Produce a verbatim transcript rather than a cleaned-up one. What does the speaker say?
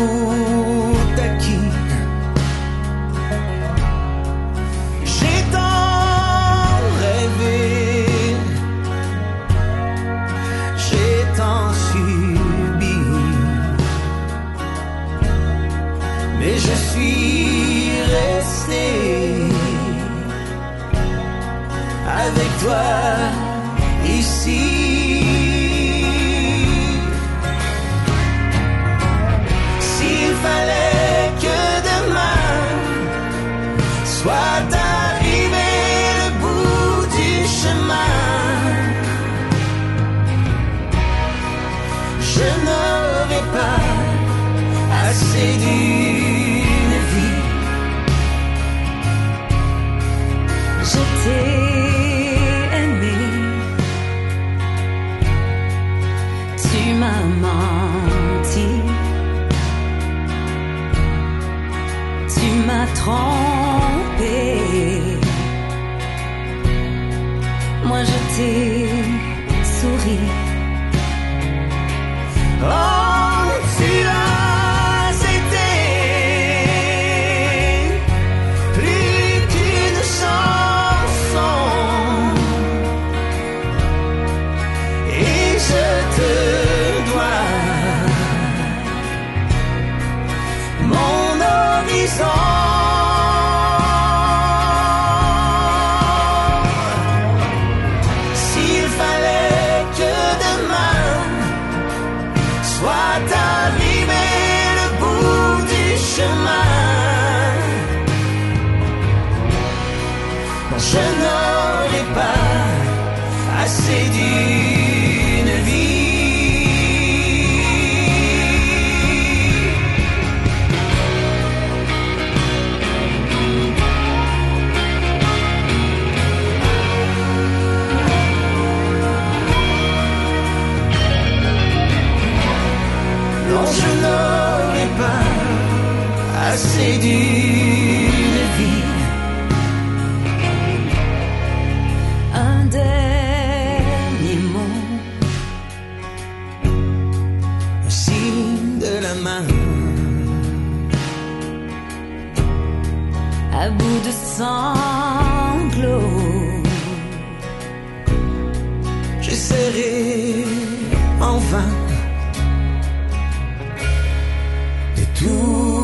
tout acquis. J'ai tant rêvé, j'ai tant subi, mais je suis resté avec toi ici. S'il fallait que demain soit arrivé le bout du chemin, je n'aurais pas assez d'une vie. Je t'ai aimé, tu m'as menti, tu m'as trompé. Moi je t'ai souri. Oh, tu as été plus qu'une chanson, et je te dois mon horizon. S'il fallait que demain soit arrivé le bout du chemin, je n'aurais pas assez d'une vie. Non, je n'aurais pas assez d'une vie. Un dernier mot, Un signe de la main, à bout de sanglots. j'essaierai en vain de tout